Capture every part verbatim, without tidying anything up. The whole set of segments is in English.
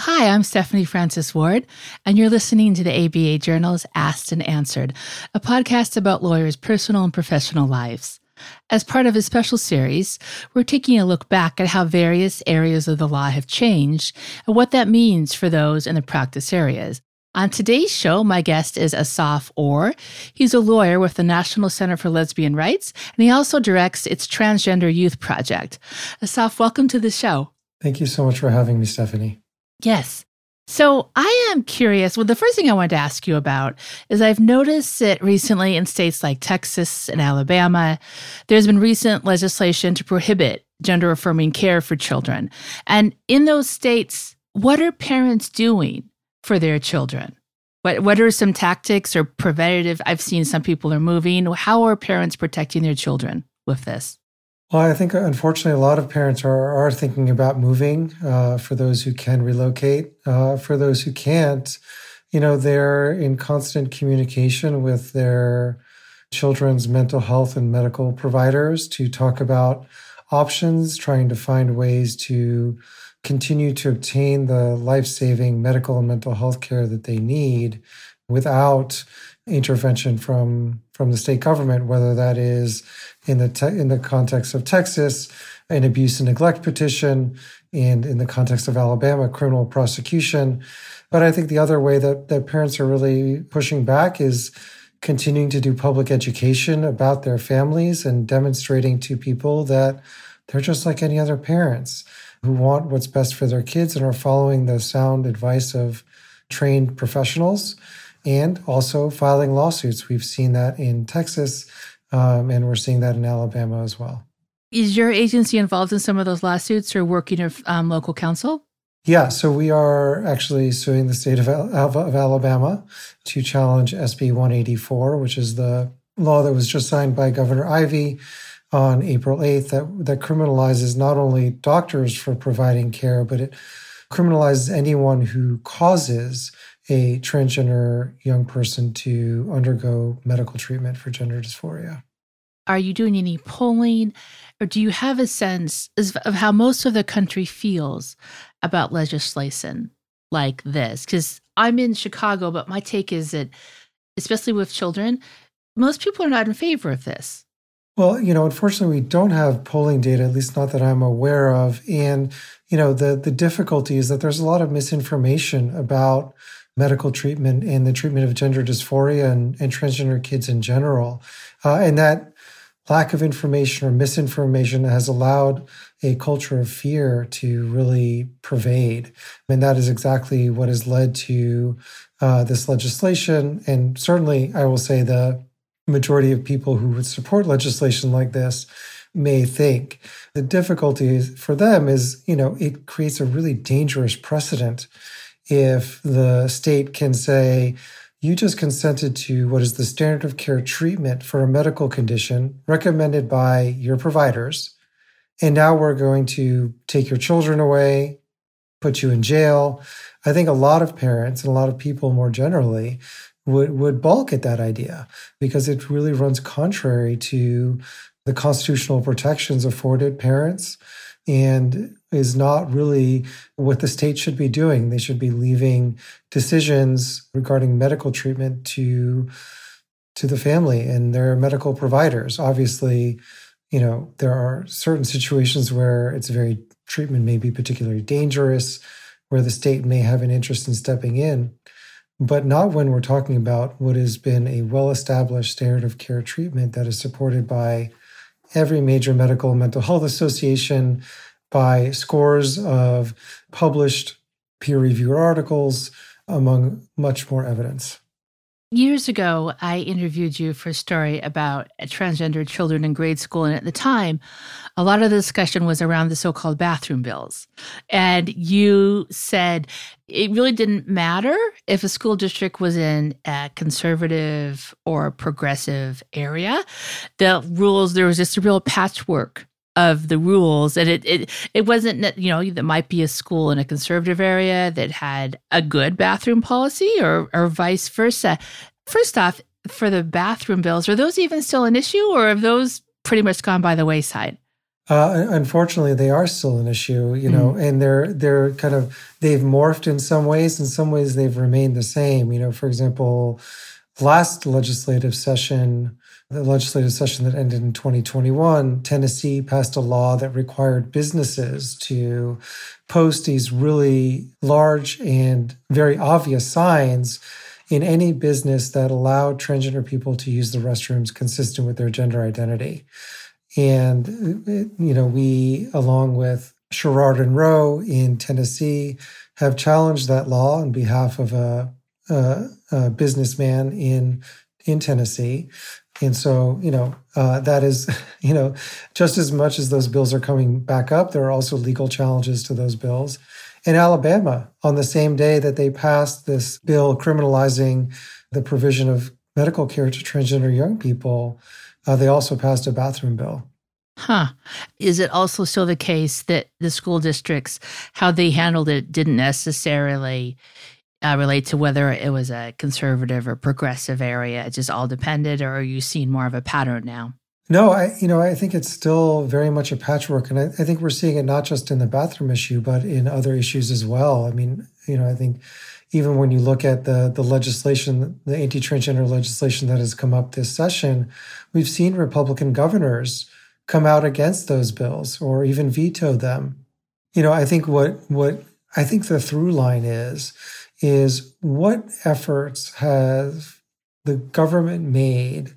Hi, I'm Stephanie Francis Ward, and you're listening to the A B A Journal's Asked and Answered, a podcast about lawyers' personal and professional lives. As part of a special series, we're taking a look back at how various areas of the law have changed and what that means for those in the practice areas. On today's show, my guest is Asaf Orr. He's a lawyer with the National Center for Lesbian Rights, and he also directs its Transgender Youth Project. Asaf, welcome to the show. Thank you so much for having me, Stephanie. Yes. So I am curious. Well, the first thing I wanted to ask you about is I've noticed that recently in states like Texas and Alabama, there's been recent legislation to prohibit gender-affirming care for children. And in those states, what are parents doing for their children? What what are some tactics or preventative? I've seen some people are moving. How are parents protecting their children with this? Well, I think, unfortunately, a lot of parents are, are thinking about moving uh, for those who can relocate. Uh, for those who can't, you know, they're in constant communication with their children's mental health and medical providers to talk about options, trying to find ways to continue to obtain the life-saving medical and mental health care that they need without intervention from from the state government, whether that is in the te- in the context of Texas, an abuse and neglect petition, and in the context of Alabama, criminal prosecution. But I think the other way that, that parents are really pushing back is continuing to do public education about their families and demonstrating to people that they're just like any other parents who want what's best for their kids and are following the sound advice of trained professionals, and also filing lawsuits. We've seen that in Texas, um, and we're seeing that in Alabama as well. Is your agency involved in some of those lawsuits or working with um, local counsel? Yeah, so we are actually suing the state of, of, of Alabama to challenge S B one eighty-four, which is the law that was just signed by Governor Ivey on April eighth that, that criminalizes not only doctors for providing care, but it criminalizes anyone who causes a transgender young person to undergo medical treatment for gender dysphoria. Are you doing any polling, or do you have a sense of how most of the country feels about legislation like this? Because I'm in Chicago, but my take is that, especially with children, most people are not in favor of this. Well, you know, unfortunately, we don't have polling data, at least not that I'm aware of. And, you know, the, the difficulty is that there's a lot of misinformation about medical treatment and the treatment of gender dysphoria and, and transgender kids in general. Uh, and that lack of information or misinformation has allowed a culture of fear to really pervade. And that is exactly what has led to uh, this legislation. And certainly, I will say the majority of people who would support legislation like this may think. The difficulty for them is, you know, it creates a really dangerous precedent if the state can say, you just consented to what is the standard of care treatment for a medical condition recommended by your providers, and now we're going to take your children away, put you in jail. I think a lot of parents and a lot of people more generally would, would balk at that idea because it really runs contrary to the constitutional protections afforded parents and is not really what the state should be doing. They should be leaving decisions regarding medical treatment to, to the family and their medical providers. Obviously, you know, there are certain situations where it's very treatment may be particularly dangerous, where the state may have an interest in stepping in, but not when we're talking about what has been a well-established standard of care treatment that is supported by every major medical and mental health association, by scores of published peer-reviewed articles, among much more evidence. Years ago, I interviewed you for a story about transgender children in grade school. And at the time, a lot of the discussion was around the so-called bathroom bills. And you said it really didn't matter if a school district was in a conservative or progressive area. The rules, there was just a real patchwork of the rules. And it, it it wasn't, you know, there might be a school in a conservative area that had a good bathroom policy or or vice versa. First off, for the bathroom bills, are those even still an issue or have those pretty much gone by the wayside? Uh, unfortunately, they are still an issue, you know, Mm. and they're they're kind of they've morphed in some ways. In some ways, they've remained the same. You know, for example, last legislative session, the legislative session that ended in twenty twenty-one, Tennessee passed a law that required businesses to post these really large and very obvious signs in any business that allowed transgender people to use the restrooms consistent with their gender identity. And, you know, we, along with Sherrard and Rowe in Tennessee, have challenged that law on behalf of a, a, a businessman in, in Tennessee. And so, you know, uh, that is, you know, just as much as those bills are coming back up, there are also legal challenges to those bills. In Alabama, on the same day that they passed this bill criminalizing the provision of medical care to transgender young people, Uh, they also passed a bathroom bill. Huh. Is it also still the case that the school districts, how they handled it, didn't necessarily uh, relate to whether it was a conservative or progressive area? It just all depended, or are you seeing more of a pattern now? No, I, you know, I think it's still very much a patchwork, and I, I think we're seeing it not just in the bathroom issue, but in other issues as well. I mean, you know, I think even when you look at the the legislation, the anti-transgender legislation that has come up this session, we've seen Republican governors come out against those bills or even veto them. You know, I think what what I think the through line is is what efforts have the government made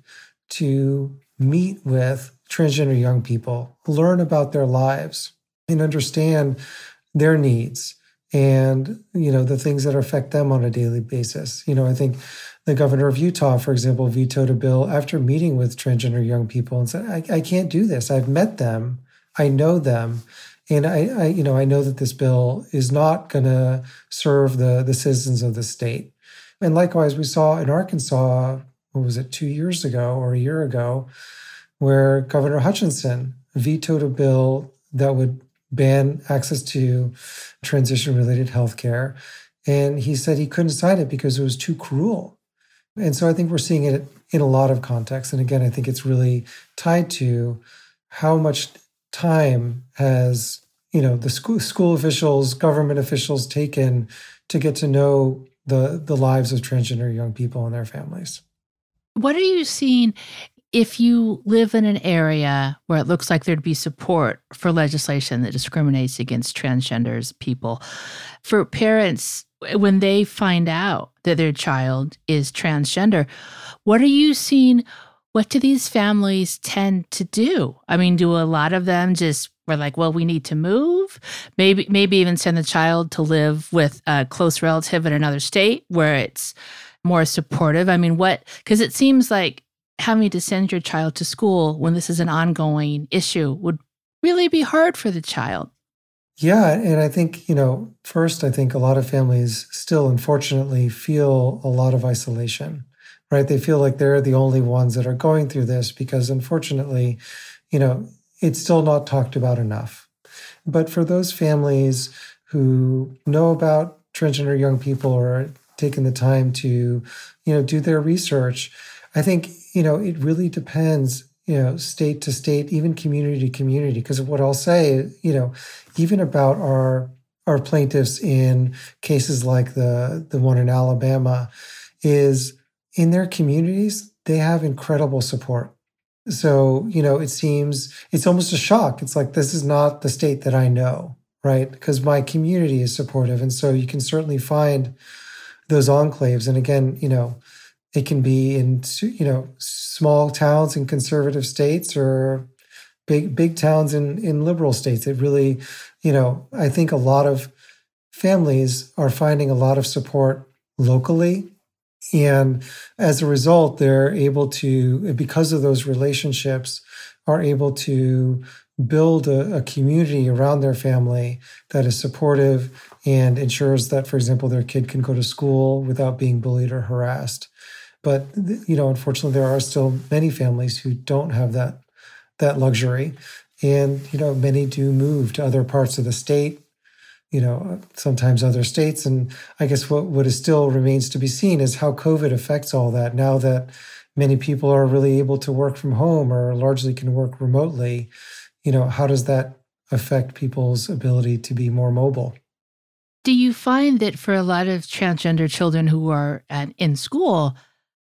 to meet with transgender young people, learn about their lives, and understand their needs and, you know, the things that affect them on a daily basis. You know, I think the governor of Utah, for example, vetoed a bill after meeting with transgender young people and said, I, I can't do this. I've met them. I know them. And I, I, you know, I know that this bill is not going to serve the, the citizens of the state. And likewise, we saw in Arkansas, what was it, two years ago or a year ago, where Governor Hutchinson vetoed a bill that would ban access to transition-related health care. And he said he couldn't sign it because it was too cruel. And so I think we're seeing it in a lot of contexts. And again, I think it's really tied to how much time has, you know, the school, school officials, government officials taken to get to know the, the lives of transgender young people and their families. What are you seeing if you live in an area where it looks like there'd be support for legislation that discriminates against transgenders people? For parents, when they find out that their child is transgender, what are you seeing? What do these families tend to do? I mean, do a lot of them just were like, well, we need to move? Maybe, maybe even send the child to live with a close relative in another state where it's more supportive? I mean, what, because it seems like having to send your child to school when this is an ongoing issue would really be hard for the child. Yeah. And I think, you know, first, I think a lot of families still, unfortunately, feel a lot of isolation, right? They feel like they're the only ones that are going through this because, unfortunately, you know, it's still not talked about enough. But for those families who know about transgender young people or are taking the time to, you know, do their research, I think, you know, it really depends, you know, state to state, even community to community. Because what I'll say, you know, even about our our plaintiffs in cases like the the one in Alabama, is in their communities, they have incredible support. So, you know, it seems it's almost a shock. It's like, this is not the state that I know, right? Because my community is supportive. And so you can certainly find those enclaves. And again, you know, it can be in, you know, small towns in conservative states or big, big towns in, in liberal states. It really, you know, I think a lot of families are finding a lot of support locally. And as a result, they're able to, because of those relationships, are able to build a, a community around their family that is supportive and ensures that, for example, their kid can go to school without being bullied or harassed. But, you know, unfortunately, there are still many families who don't have that that luxury. And, you know, many do move to other parts of the state, you know, sometimes other states. And I guess what, what is still remains to be seen is how COVID affects all that. Now that many people are really able to work from home or largely can work remotely, you know, how does that affect people's ability to be more mobile? Do you find that for a lot of transgender children who are at, in school,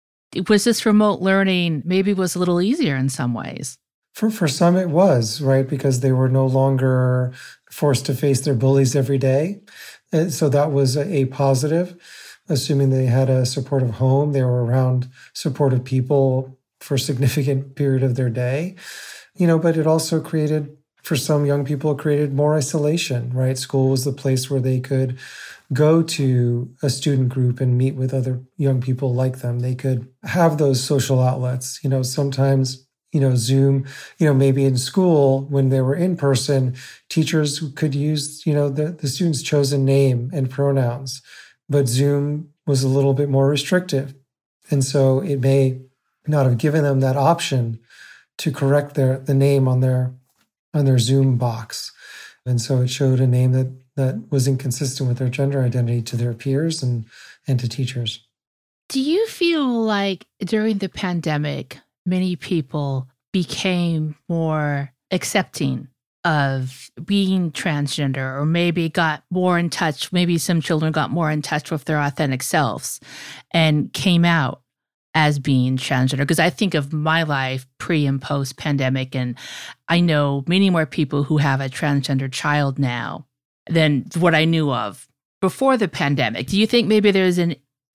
was this remote learning maybe was a little easier in some ways? For for some, it was, right, because they were no longer forced to face their bullies every day. And so that was a, a positive, assuming they had a supportive home, they were around supportive people for a significant period of their day. You know, but it also created, for some young people, it created more isolation, right? School was the place where they could go to a student group and meet with other young people like them. They could have those social outlets. You know, sometimes, you know, Zoom, you know, maybe in school when they were in person, teachers could use, you know, the, the student's chosen name and pronouns, but Zoom was a little bit more restrictive. And so it may not have given them that option to correct their the name on their on their Zoom box. And so it showed a name that that was inconsistent with their gender identity to their peers and, and to teachers. Do you feel like during the pandemic, many people became more accepting of being transgender, or maybe got more in touch, maybe some children got more in touch with their authentic selves and came out as being transgender? Because I think of my life pre and post pandemic, and I know many more people who have a transgender child now than what I knew of before the pandemic. Do you think maybe there's an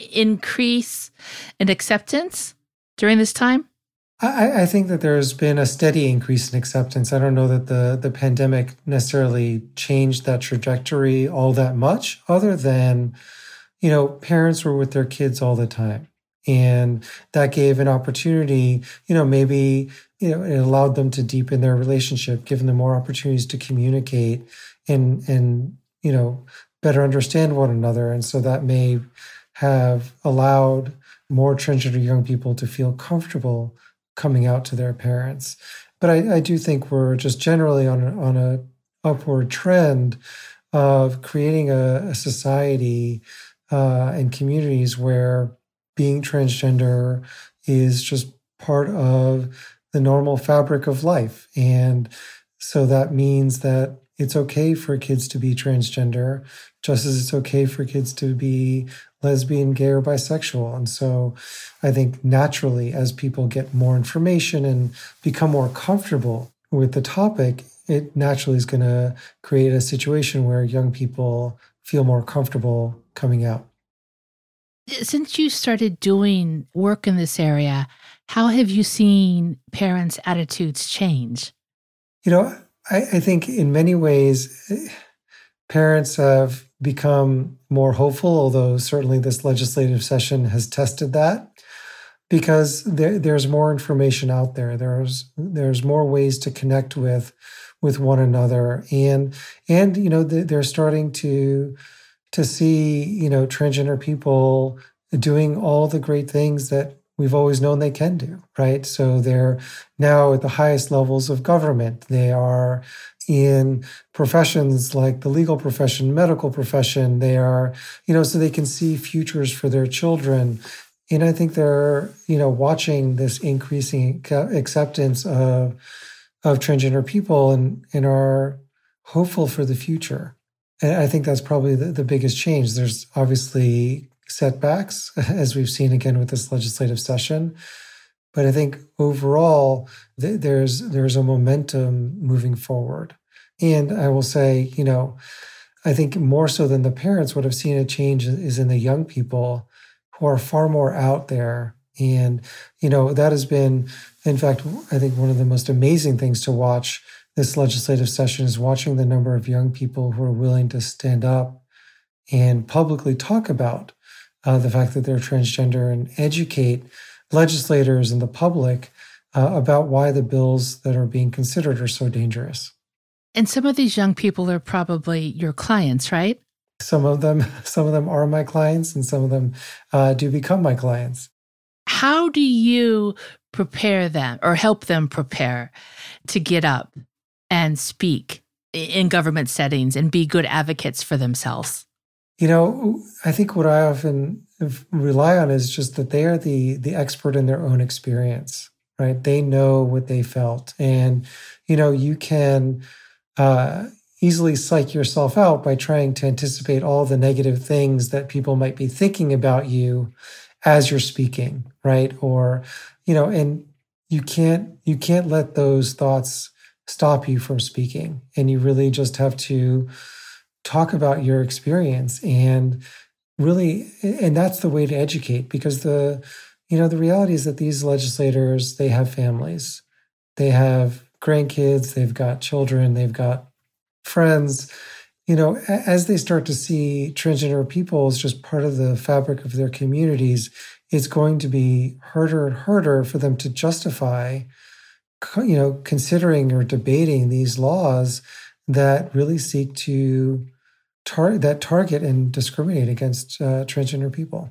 increase in acceptance during this time? I, I think that there's been a steady increase in acceptance. I don't know that the, the pandemic necessarily changed that trajectory all that much, other than, you know, parents were with their kids all the time. And that gave an opportunity, you know, maybe, you know, it allowed them to deepen their relationship, giving them more opportunities to communicate and, and, you know, better understand one another. And so that may have allowed more transgender young people to feel comfortable coming out to their parents. But I, I do think we're just generally on a, on a upward trend of creating a, a society uh, and communities where being transgender is just part of the normal fabric of life. And so that means that it's okay for kids to be transgender, just as it's okay for kids to be lesbian, gay, or bisexual. And so I think naturally, as people get more information and become more comfortable with the topic, it naturally is going to create a situation where young people feel more comfortable coming out. Since you started doing work in this area, how have you seen parents' attitudes change? You know, I, I think in many ways, parents have become more hopeful, although certainly this legislative session has tested that, because there, there's more information out there. There's there's more ways to connect with with one another, and and you know they're starting to to see you know transgender people doing all the great things that we've always known they can do, right? So they're now at the highest levels of government. They are in professions like the legal profession, medical profession. They are, you know, so they can see futures for their children. And I think they're, you know, watching this increasing acceptance of, of transgender people and, and are hopeful for the future. And I think that's probably the, the biggest change. There's obviously setbacks, as we've seen again with this legislative session. But I think overall, th- there's there's a momentum moving forward. And I will say, you know, I think more so than the parents would have seen a change is in the young people who are far more out there. And, you know, that has been, in fact, I think one of the most amazing things to watch this legislative session is watching the number of young people who are willing to stand up and publicly talk about uh, the fact that they're transgender and educate legislators and the public uh, about why the bills that are being considered are so dangerous. And some of these young people are probably your clients, right? Some of them, some of them are my clients, and some of them uh, do become my clients. How do you prepare them or help them prepare to get up and speak in government settings and be good advocates for themselves? You know, I think what I often rely on is just that they are the the expert in their own experience. right? They know what they felt. And, you know, you can uh, easily psych yourself out by trying to anticipate all the negative things that people might be thinking about you as you're speaking, right? Or, you know, and you can't, you can't let those thoughts stop you from speaking. And you really just have to talk about your experience and really, and that's the way to educate, because the, you know, the reality is that these legislators, they have families, they have grandkids, they've got children, they've got friends. You know, as they start to see transgender people as just part of the fabric of their communities, it's going to be harder and harder for them to justify, you know, considering or debating these laws that really seek to tar- that target and discriminate against uh, transgender people.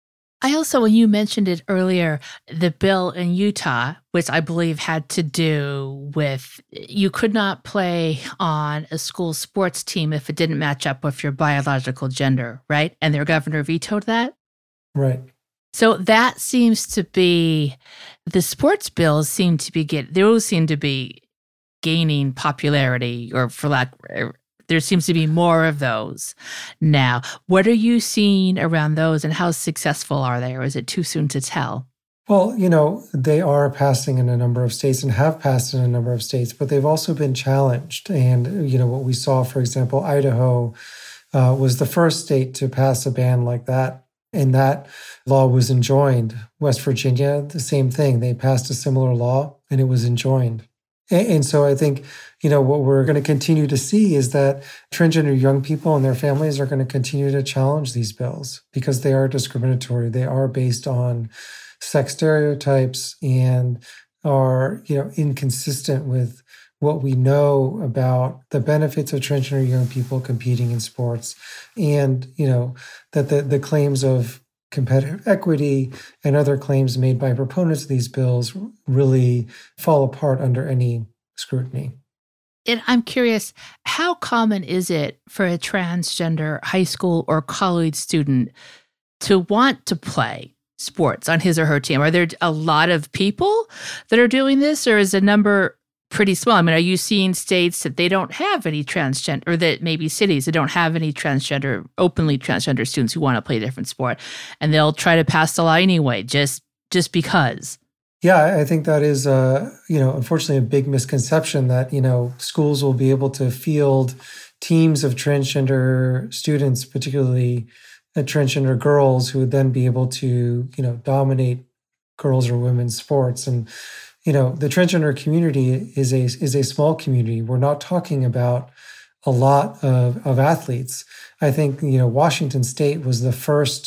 I also, when you mentioned it earlier, the bill in Utah, which I believe had to do with you could not play on a school sports team if it didn't match up with your biological gender, right? And their governor vetoed that? Right. So that seems to be, the sports bills seem to be, get those seem to be gaining popularity, or for lack, there seems to be more of those now. What are you seeing around those, and how successful are they, or is it too soon to tell? Well, you know, they are passing in a number of states and have passed in a number of states, but they've also been challenged. And, you know, what we saw, for example, Idaho uh, was the first state to pass a ban like that. And that law was enjoined. West Virginia, the same thing. They passed a similar law and it was enjoined. And, and so I think, you know, what we're going to continue to see is that transgender young people and their families are going to continue to challenge these bills because they are discriminatory. They are based on sex stereotypes and are, you know, inconsistent with what we know about the benefits of transgender young people competing in sports, and, you know, that the, the claims of competitive equity and other claims made by proponents of these bills really fall apart under any scrutiny. And I'm curious, how common is it for a transgender high school or college student to want to play sports on his or her team? Are there a lot of people that are doing this, or is the number pretty small? I mean, are you seeing states that they don't have any transgender, or that maybe cities that don't have any transgender, openly transgender students who want to play a different sport, and they'll try to pass the law anyway, just just because? Yeah, I think that is, uh, you know, unfortunately a big misconception that, you know, schools will be able to field teams of transgender students, particularly uh, transgender girls, who would then be able to, you know, dominate girls or women's sports. And, you know, the transgender community is a is a small community. We're not talking about a lot of, of athletes. I think, you know, Washington State was the first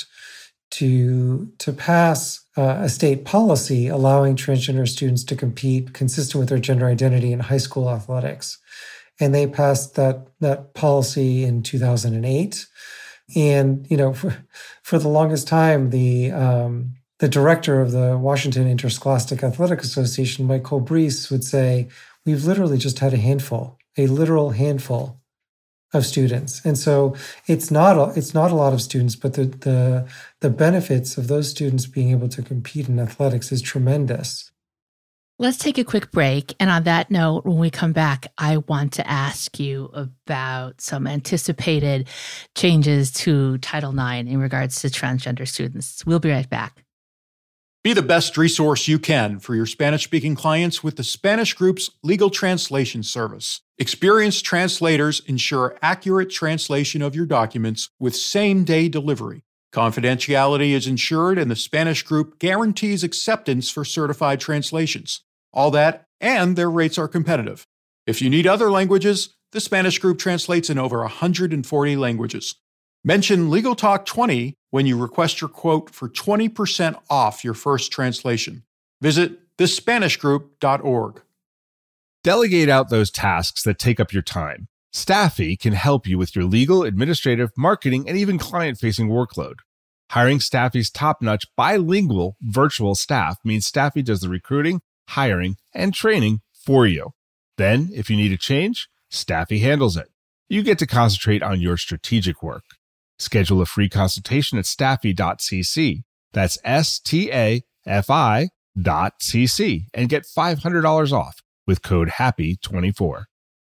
to to pass uh, a state policy allowing transgender students to compete consistent with their gender identity in high school athletics. And they passed that that policy in two thousand eight. And, you know, for, for the longest time, the um, the director of the Washington Interscholastic Athletic Association, Mike Colbrese, would say, we've literally just had a handful, a literal handful of students. And so it's not a, it's not a lot of students, but the, the the benefits of those students being able to compete in athletics is tremendous. Let's take a quick break. And on that note, when we come back, I want to ask you about some anticipated changes to Title nine in regards to transgender students. We'll be right back. Be the best resource you can for your Spanish-speaking clients with the Spanish Group's legal translation service. Experienced translators ensure accurate translation of your documents with same-day delivery. Confidentiality is ensured, and the Spanish Group guarantees acceptance for certified translations. All that, and their rates are competitive. If you need other languages, the Spanish Group translates in over one hundred forty languages. Mention Legal Talk twenty when you request your quote for twenty percent off your first translation. Visit the spanish group dot org. Delegate out those tasks that take up your time. Staffy can help you with your legal, administrative, marketing, and even client-facing workload. Hiring Staffy's top-notch bilingual virtual staff means Staffy does the recruiting, hiring, and training for you. Then, if you need a change, Staffy handles it. You get to concentrate on your strategic work. Schedule a free consultation at staffy dot c c. That's S T A F I dot c c and get five hundred dollars off with code happy twenty-four.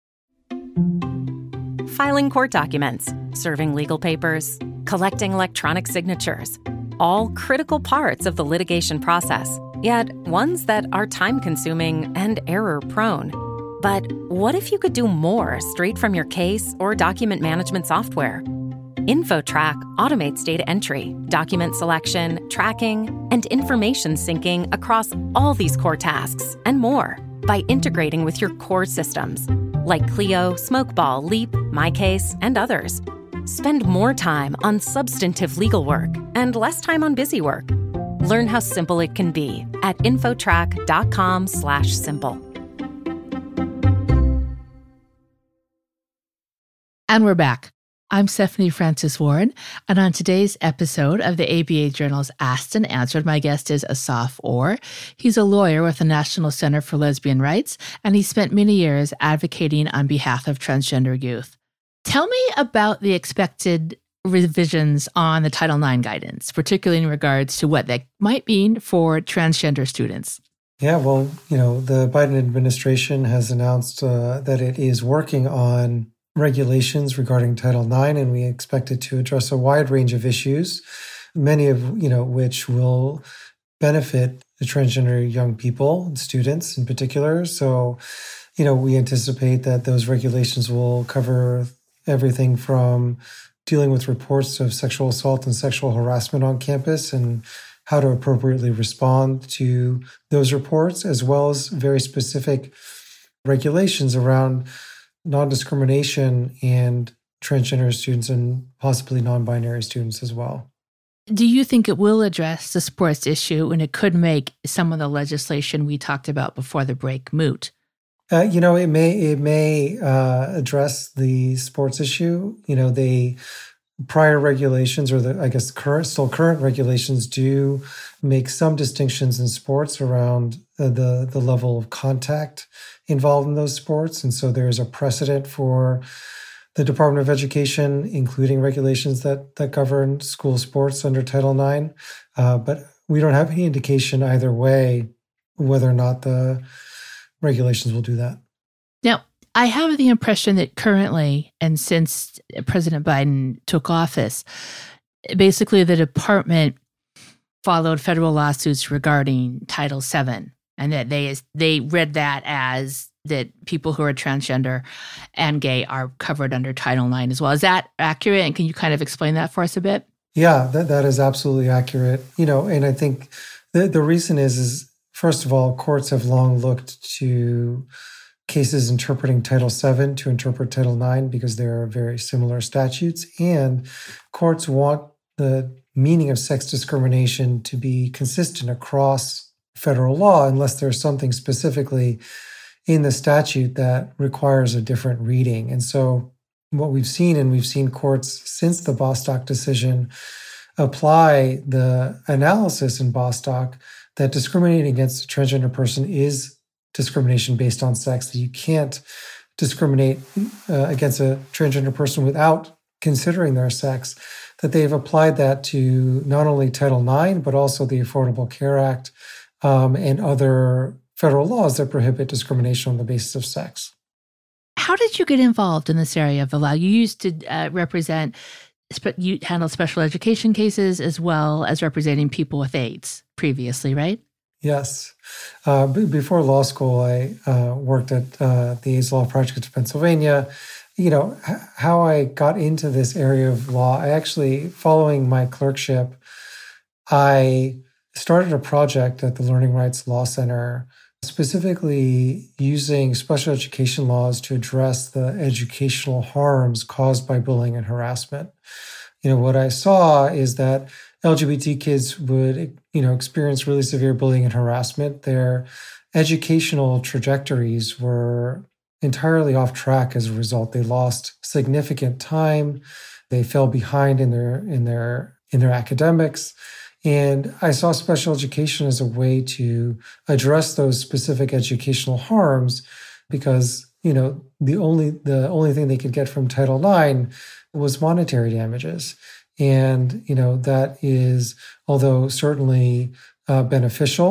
Filing court documents, serving legal papers, collecting electronic signatures, all critical parts of the litigation process, yet ones that are time-consuming and error-prone. But what if you could do more straight from your case or document management software? InfoTrack automates data entry, document selection, tracking, and information syncing across all these core tasks and more by integrating with your core systems like Clio, Smokeball, Leap, MyCase, and others. Spend more time on substantive legal work and less time on busy work. Learn how simple it can be at infotrack.com slash simple. And we're back. I'm Stephanie Francis Ward, and on today's episode of the A B A Journal's Asked and Answered, my guest is Asaf Orr. He's a lawyer with the National Center for Lesbian Rights, and he spent many years advocating on behalf of transgender youth. Tell me about the expected revisions on the Title nine guidance, particularly in regards to what that might mean for transgender students. Yeah, well, you know, the Biden administration has announced uh, that it is working on regulations regarding Title nine, and we expect it to address a wide range of issues, many of you know which will benefit the transgender young people, students in particular. So, you know, we anticipate that those regulations will cover everything from dealing with reports of sexual assault and sexual harassment on campus and how to appropriately respond to those reports, as well as very specific regulations around non-discrimination and transgender students and possibly non-binary students as well. Do you think it will address the sports issue and it could make some of the legislation we talked about before the break moot? Uh, you know, it may it may uh, address the sports issue. You know, the prior regulations, or the I guess current still current regulations, do make some distinctions in sports around uh, the the level of contact involved in those sports, and so there is a precedent for the Department of Education, including regulations that that govern school sports under Title nine. Uh, but we don't have any indication either way whether or not the regulations will do that. Now, I have the impression that currently, and since President Biden took office, basically the department followed federal lawsuits regarding Title seven, and that they they read that as that people who are transgender and gay are covered under Title nine as well. Is that accurate? And can you kind of explain that for us a bit? Yeah, that, that is absolutely accurate. You know, and I think the, the reason is, is, first of all, courts have long looked to cases interpreting Title seven to interpret Title nine because there are very similar statutes, and courts want the meaning of sex discrimination to be consistent across federal law unless there's something specifically in the statute that requires a different reading. And so what we've seen, and we've seen courts since the Bostock decision apply the analysis in Bostock that discriminating against a transgender person is discrimination based on sex, that you can't discriminate uh, against a transgender person without considering their sex, that they've applied that to not only Title nine, but also the Affordable Care Act um, and other federal laws that prohibit discrimination on the basis of sex. How did you get involved in this area of the law? You used to uh, represent, you handled special education cases as well as representing people with AIDS previously, right? Yes. Uh, b- before law school, I uh, worked at uh, the AIDS Law Project of Pennsylvania. You know, h- how I got into this area of law, I actually, following my clerkship, I started a project at the Learning Rights Law Center, specifically using special education laws to address the educational harms caused by bullying and harassment. You know, what I saw is that L G B T kids would, you know, experience really severe bullying and harassment. Their educational trajectories were entirely off track as a result. They lost significant time. They fell behind in their in their in their academics. And I saw special education as a way to address those specific educational harms because, you know, the only the only thing they could get from Title nine was monetary damages. And, you know, that is, although certainly uh, beneficial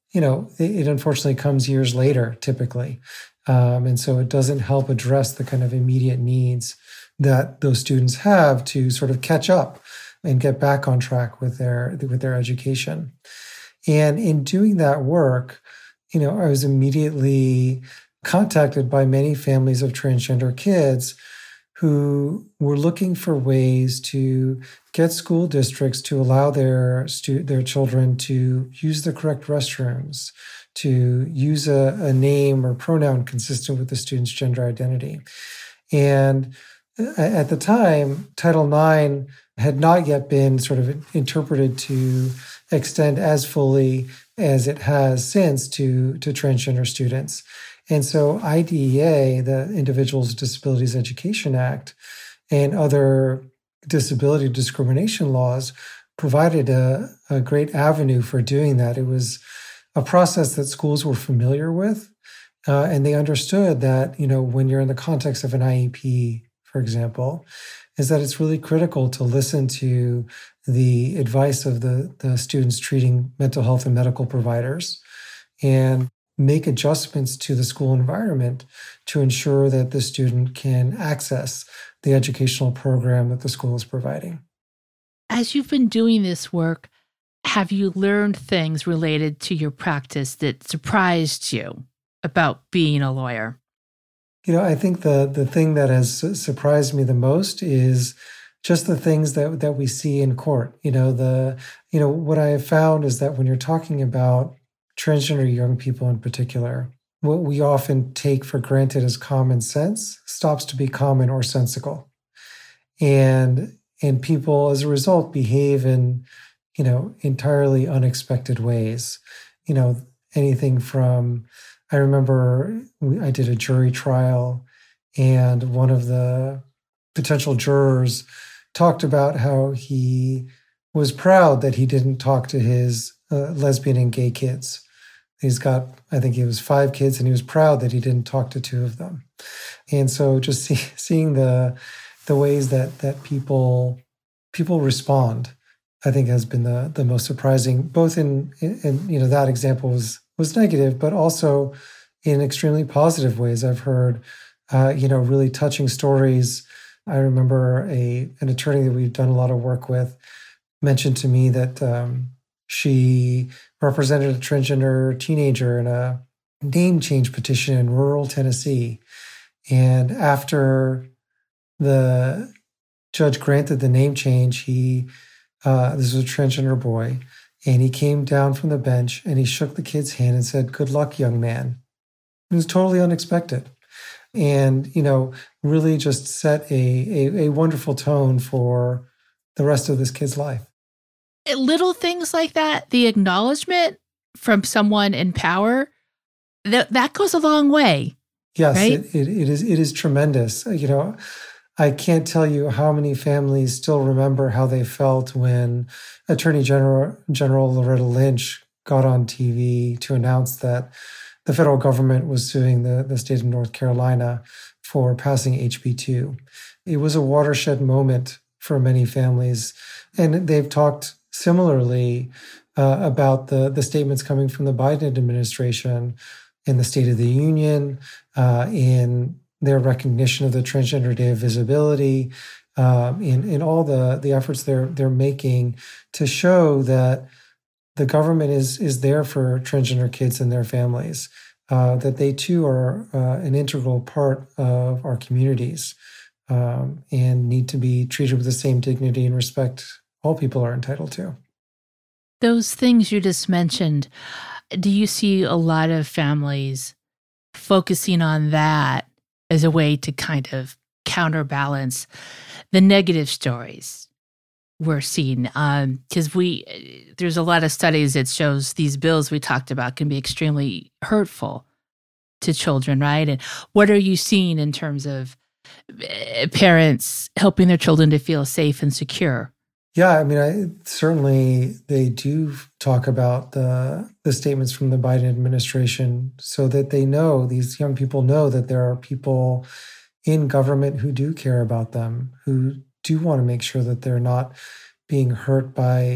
you know, it, it unfortunately comes years later, typically. Um, and so it doesn't help address the kind of immediate needs that those students have to sort of catch up and get back on track with their with their education. And in doing that work, you know, I was immediately contacted by many families of transgender kids who were looking for ways to get school districts to allow their stu- their children to use the correct restrooms, to use a, a name or pronoun consistent with the student's gender identity. And at the time, Title nine had not yet been sort of interpreted to extend as fully as it has since to, to transgender students. And so I D E A, the Individuals with Disabilities Education Act, and other disability discrimination laws provided a, a great avenue for doing that. It was a process that schools were familiar with, uh, and they understood that, you know, when you're in the context of an I E P, for example, is that it's really critical to listen to the advice of the, the students treating mental health and medical providers and make adjustments to the school environment to ensure that the student can access the educational program that the school is providing. As you've been doing this work, have you learned things related to your practice that surprised you about being a lawyer? You know, I think the the thing that has surprised me the most is just the things that, that we see in court. You know, the you know what I have found is that when you're talking about transgender young people in particular, what we often take for granted as common sense stops to be common or sensical. And and people, as a result, behave in, you know, entirely unexpected ways. You know, anything from, I remember I did a jury trial, and one of the potential jurors talked about how he was proud that he didn't talk to his uh, lesbian and gay kids. He's got, I think he was five kids, and he was proud that he didn't talk to two of them. And so just see, seeing the the ways that that people people respond, I think has been the the most surprising, both in, in, in you know, that example was was negative, but also in extremely positive ways. I've heard, uh, you know, really touching stories. I remember a an attorney that we've done a lot of work with mentioned to me that um, she represented a transgender teenager in a name change petition in rural Tennessee. And after the judge granted the name change, he, uh, this was a transgender boy, and he came down from the bench and he shook the kid's hand and said, "Good luck, young man." It was totally unexpected. And, you know, really just set a, a, a wonderful tone for the rest of this kid's life. Little things like that, the acknowledgement from someone in power, that that goes a long way. Yes, right? it, it, it is. It is tremendous. You know, I can't tell you how many families still remember how they felt when Attorney General General Loretta Lynch got on T V to announce that the federal government was suing the, the state of North Carolina for passing H B two. It was a watershed moment for many families, and they've talked similarly uh, about the, the statements coming from the Biden administration in the State of the Union, uh, in their recognition of the Transgender Day of Visibility, um, in, in all the, the efforts they're they're making to show that the government is is there for transgender kids and their families, uh, that they too are uh, an integral part of our communities, um, and need to be treated with the same dignity and respect all people are entitled to. Those things you just mentioned, do you see a lot of families focusing on that as a way to kind of counterbalance the negative stories we're seeing? Because um, we, there's a lot of studies that shows these bills we talked about can be extremely hurtful to children, right? And what are you seeing in terms of parents helping their children to feel safe and secure? Yeah, I mean, I, certainly they do talk about the the statements from the Biden administration so that they know, these young people know that there are people in government who do care about them, who do want to make sure that they're not being hurt by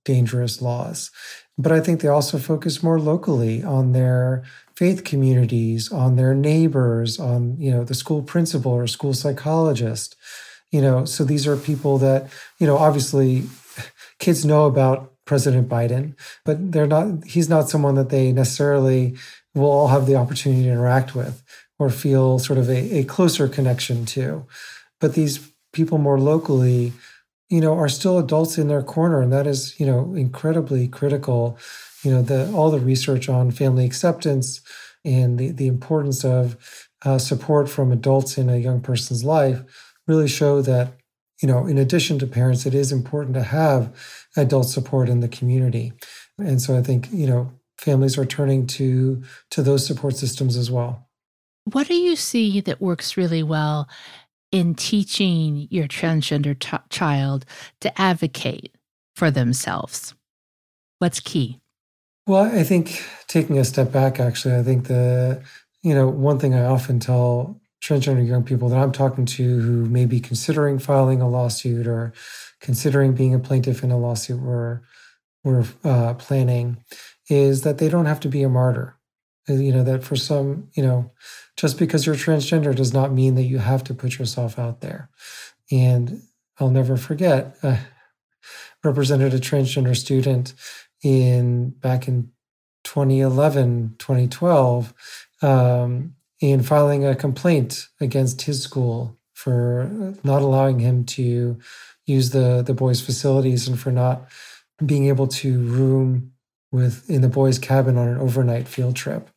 dangerous laws. But I think they also focus more locally on their faith communities, on their neighbors, on, you know, the school principal or school psychologist. You know, so these are people that, you know, obviously kids know about President Biden, but they're not, he's not someone that they necessarily will all have the opportunity to interact with or feel sort of a, a closer connection to. But these people more locally, you know, are still adults in their corner. And that is, you know, incredibly critical. You know, the all the research on family acceptance and the, the importance of uh, support from adults in a young person's life really show that, you know, in addition to parents, it is important to have adult support in the community. And so I think, you know, families are turning to to those support systems as well. What do you see that works really well in teaching your transgender t- child to advocate for themselves? What's key? Well, I think taking a step back, actually, I think the, you know, one thing I often tell transgender young people that I'm talking to who may be considering filing a lawsuit or considering being a plaintiff in a lawsuit we're, we're uh, planning is that they don't have to be a martyr. You know, that for some, you know, just because you're transgender does not mean that you have to put yourself out there. And I'll never forget, I represented a transgender student in back in twenty eleven, twenty twelve, um, in filing a complaint against his school for not allowing him to use the, the boys' facilities and for not being able to room with in the boys' cabin on an overnight field trip.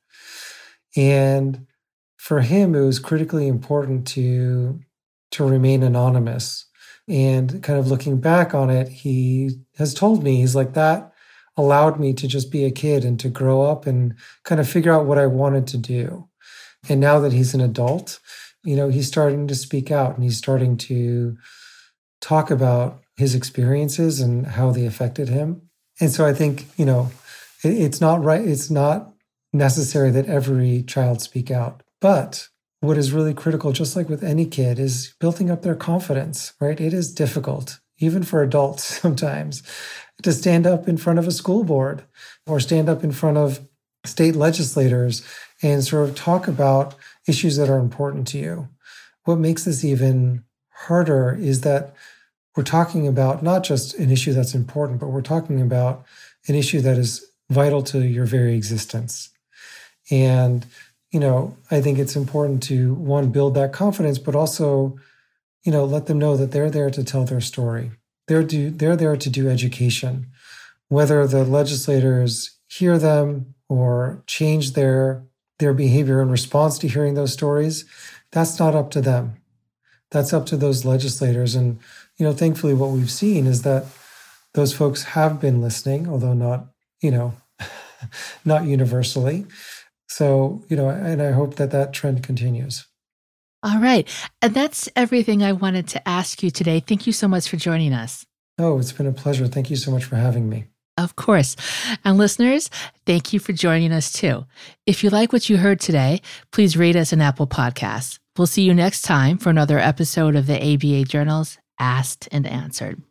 And for him, it was critically important to, to remain anonymous. And kind of looking back on it, he has told me, he's like, that allowed me to just be a kid and to grow up and kind of figure out what I wanted to do. And now that he's an adult, you know, he's starting to speak out and he's starting to talk about his experiences and how they affected him. And so I think, you know, it, it's not right. It's not necessary that every child speak out. But what is really critical, just like with any kid, is building up their confidence, right? It is difficult, even for adults sometimes, to stand up in front of a school board or stand up in front of state legislators and sort of talk about issues that are important to you. What makes this even harder is that we're talking about not just an issue that's important, but we're talking about an issue that is vital to your very existence. And, you know, I think it's important to, one, build that confidence, but also, you know, let them know that they're there to tell their story. They're, do, they're there to do education. Whether the legislators hear them or change their, their behavior in response to hearing those stories, that's not up to them. That's up to those legislators. And, you know, thankfully what we've seen is that those folks have been listening, although not, you know, not universally. So, you know, and I hope that that trend continues. All right. And that's everything I wanted to ask you today. Thank you so much for joining us. Oh, it's been a pleasure. Thank you so much for having me. Of course. And listeners, thank you for joining us too. If you like what you heard today, please rate us on Apple Podcasts. We'll see you next time for another episode of the A B A Journal's Asked and Answered.